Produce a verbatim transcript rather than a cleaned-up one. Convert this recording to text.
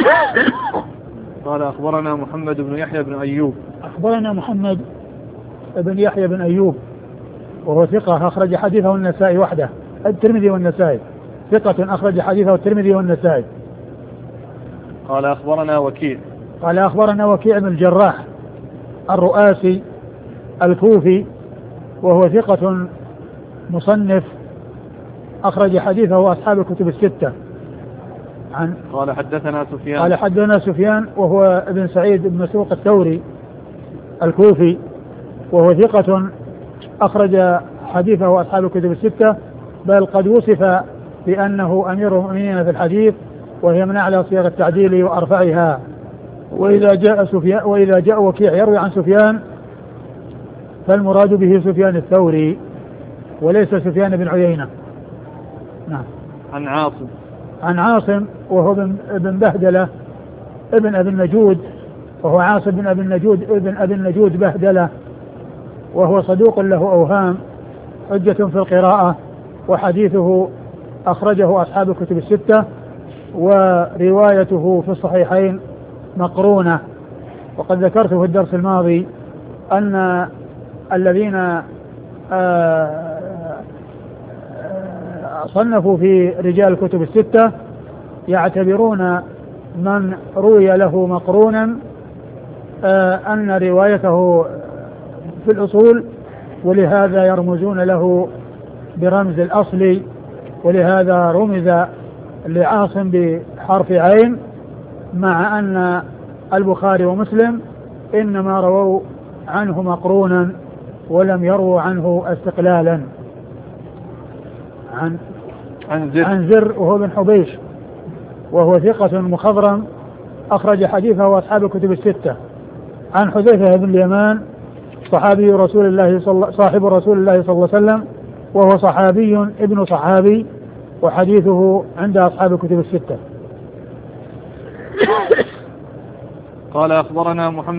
قال أخبرنا محمد بن يحيى بن أيوب. أخبرنا محمد بن يحيى بن أيوب وهو ثقة أخرج حديثه النسائي وحده، الترمذي والنسائي، ثقة أخرج حديثه الترمذي والنسائي. قال أخبرنا وكيع. قال أخبرنا وكيع بن الجراح الرؤاسي الكوفي وهو ثقة مصنف أخرج حديثه أصحاب الكتب الستة. عن قال حدثنا سفيان. قال حدثنا سفيان وهو ابن سعيد بن مسروق الثوري الكوفي وهو ثقة أخرج حديثه أصحاب الكتب الستة، بل قد وصف بأنه أمير المؤمنين في الحديث، وهي من أعلى صيغ التعديل وأرفعها. وإذا جاء سفيان وإذا جاء وكيع يروي عن سفيان فالمراد به سفيان الثوري وليس سفيان بن عيينة. نعم. عن عاصم. عن عاصم وهو ابن بهدلة ابن أبي النجود، وهو عاصم بن أبي النجود ابن أبي النجود بهدلة، وهو صدوق له أوهام، حجة في القراءة، وحديثه أخرجه أصحاب الكتب الستة، وروايته في الصحيحين مقرونة. وقد ذكرت في الدرس الماضي أن الذين صنفوا في رجال الكتب الستة يعتبرون من روي له مقرونا أن روايته في الأصول، ولهذا يرمزون له برمز الأصل، ولهذا رمز لعاصم بحرف عين، مع أن البخاري ومسلم إنما رووا عنه مقرونا ولم يروا عنه استقلالا. عن عن زر, عن زر وهو بن حبيش وهو ثقة مخضرم أخرج حديثه أصحاب الكتب الستة. عن حذيفة بن اليمان صحابي رسول الله صل... صاحب رسول الله صلى الله عليه وسلم، وهو صحابي ابن صحابي، وحديثه عند أصحاب الكتب الستة. قال أخبرنا محمد